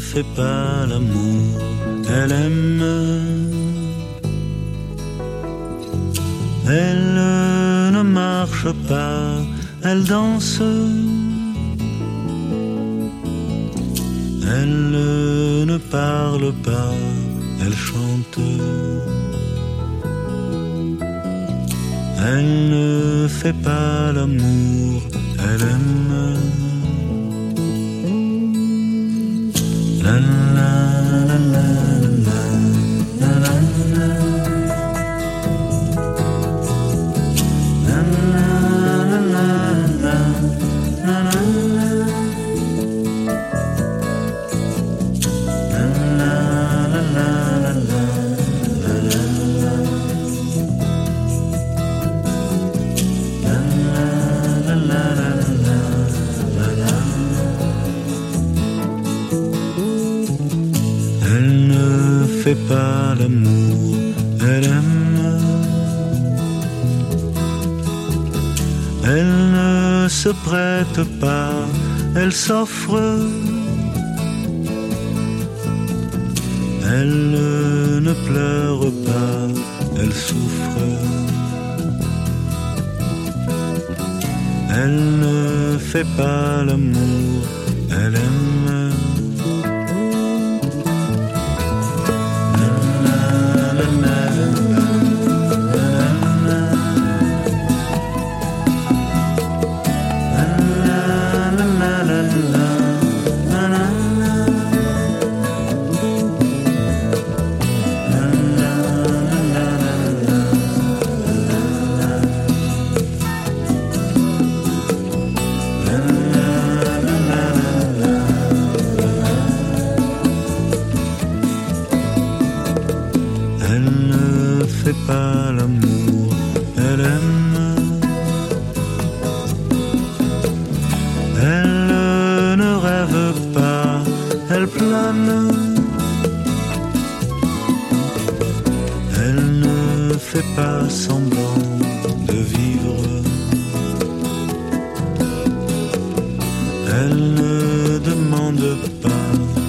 fait pas l'amour, elle aime. Elle ne marche pas, elle danse. Elle ne parle pas, elle chante. Elle ne fait pas l'amour, elle aime. La la la la la la la la. La la la la la la la. Elle ne fait pas l'amour, elle aime. Elle ne se prête pas, elle s'offre. Elle ne pleure pas, elle souffre. Elle ne fait pas l'amour, elle aime. Elle ne fait pas l'amour, elle aime. Elle ne rêve pas, elle plane. Elle ne fait pas semblant de vivre. Elle ne demande pas